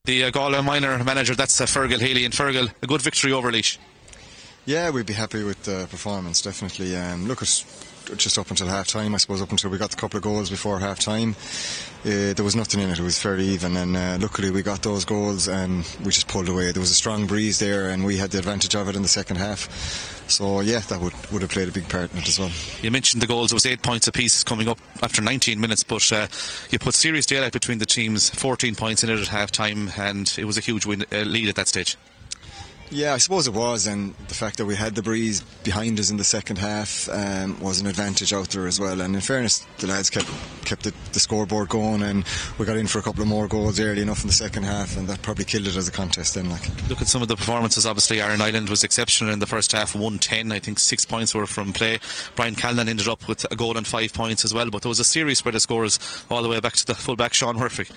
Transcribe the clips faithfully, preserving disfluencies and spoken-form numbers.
The uh, Galway minor manager, that's uh, Fergal Healy. And Fergal, a good victory over Laois. Yeah, we'd be happy with the performance, definitely. Um, look, at just up until half time, I suppose, up until we got a couple of goals before half time, uh, there was nothing in it. It was fairly even, and uh, luckily we got those goals and we just pulled away. There was a strong breeze there and we had the advantage of it in the second half. So yeah, that would, would have played a big part in it as well. You mentioned the goals. It was eight points apiece coming up after nineteen minutes, but uh, you put serious daylight between the teams. fourteen points in it at half time, and it was a huge win, uh, lead at that stage. Yeah, I suppose it was, and the fact that we had the breeze behind us in the second half um, was an advantage out there as well. And in fairness, the lads kept kept the, the scoreboard going, and we got in for a couple of more goals early enough in the second half, and that probably killed it as a contest then. Like, look at some of the performances. Obviously, Aaron Island was exceptional in the first half, one ten. I think six points were from play. Brian Callan ended up with a goal and five points as well. But there was a serious spread of scores all the way back to the full-back Sean Murphy.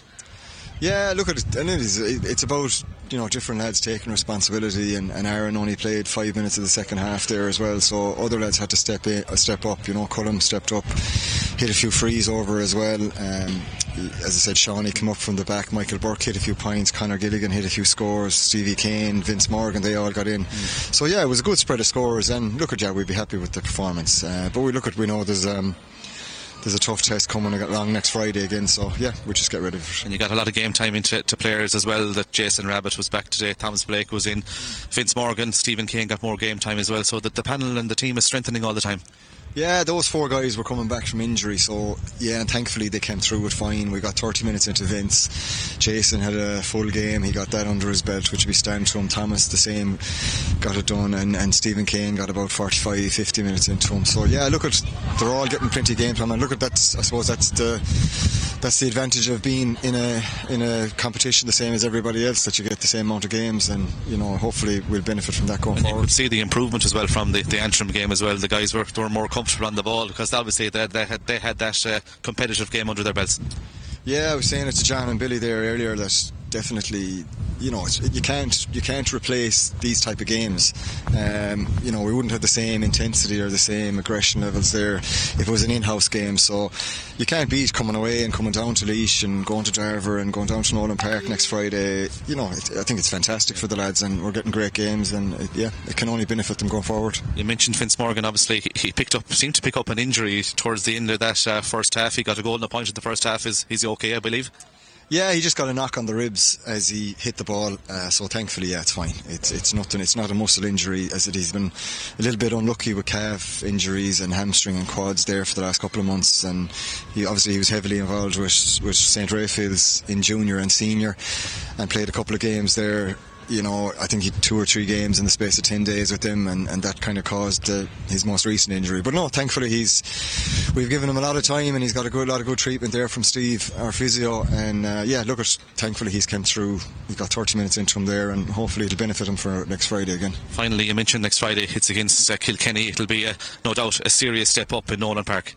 Yeah, look at it, and it is. It's about, you know, different lads taking responsibility, and, and Aaron only played five minutes of the second half there as well. So other lads had to step in, uh, step up. You know, Cullum stepped up, hit a few frees over as well. Um, as I said, Shawnee came up from the back. Michael Burke hit a few points. Conor Gilligan hit a few scores. Stevie Kane, Vince Morgan, they all got in. Mm. So yeah, it was a good spread of scores. And look at yeah, we'd be happy with the performance. Uh, but we look at we know there's. Um, There's a tough test coming along next Friday again, so yeah, we'll just get ready for it. And you got a lot of game time into to players as well. That Jason Rabbit was back today, Thomas Blake was in, Vince Morgan, Stephen Kane got more game time as well, so that the panel and the team is strengthening all the time. Yeah, those four guys were coming back from injury, so yeah, and thankfully they came through it fine. We got thirty minutes into Vince. Jason had a full game, he got that under his belt, which we stand to him. Thomas the same, got it done, and, and Stephen Kane got about forty-five, fifty minutes into him. So yeah, look at, they're all getting plenty of game time, and look at that. I suppose that's the that's the advantage of being in a in a competition the same as everybody else, that you get the same amount of games, and you know, hopefully we'll benefit from that going and forward. You could see the improvement as well from the, the Antrim game as well. The guys were, they were more comfortable on the ball, because obviously they, they had they had that uh, competitive game under their belts. Yeah, I was saying it to John and Billy there earlier that definitely, you know, it's, you can't you can't replace these type of games. Um, you know, we wouldn't have the same intensity or the same aggression levels there if it was an in-house game. So you can't beat coming away and coming down to Laois and going to Darver and going down to Nolan Park next Friday. You know, it, I think it's fantastic for the lads, and we're getting great games, and it, yeah, it can only benefit them going forward. You mentioned Vince Morgan. Obviously, he picked up, seemed to pick up an injury towards the end of that uh, first half. He got a goal and a point in the first half. Is he's okay, I believe? Yeah, he just got a knock on the ribs as he hit the ball, uh, so thankfully, yeah, it's fine. It's it's nothing. It's not a muscle injury, as it he's been a little bit unlucky with calf injuries and hamstring and quads there for the last couple of months. And he obviously he was heavily involved with with Saint Raphael's in junior and senior, and played a couple of games there. You know, I think he had two or three games in the space of ten days with him, and, and that kind of caused uh, his most recent injury. But no, thankfully he's we've given him a lot of time, and he's got a good lot of good treatment there from Steve, our physio. And uh, yeah, look, at thankfully he's come through. He got thirty minutes into him there, and hopefully it'll benefit him for next Friday again. Finally, you mentioned next Friday it's against uh, Kilkenny. It'll be uh, no doubt a serious step up in Nolan Park.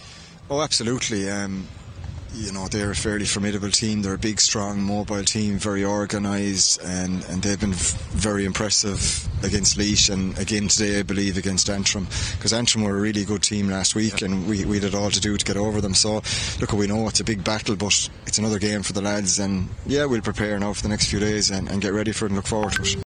Oh, absolutely. Um, You know, they're a fairly formidable team. They're a big, strong, mobile team, very organised, and, and they've been v- very impressive against Laois, and again today, I believe, against Antrim, because Antrim were a really good team last week, and we, we did all to do to get over them. So look, we know it's a big battle, but it's another game for the lads, and yeah, we'll prepare now for the next few days and, and get ready for it and look forward to it.